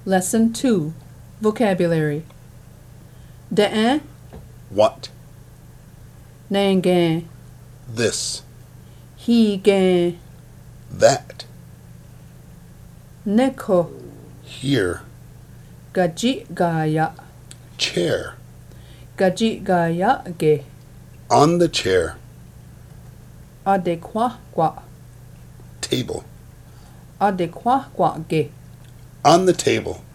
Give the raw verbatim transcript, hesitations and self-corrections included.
Lesson two. Vocabulary. Da'an, What? nangan, This. he gan, That. neko, Here. gaji gaya, Chair. gaji gaya ge, On the chair. adekwa kwa, Table. adekwa kwa ge. On the table.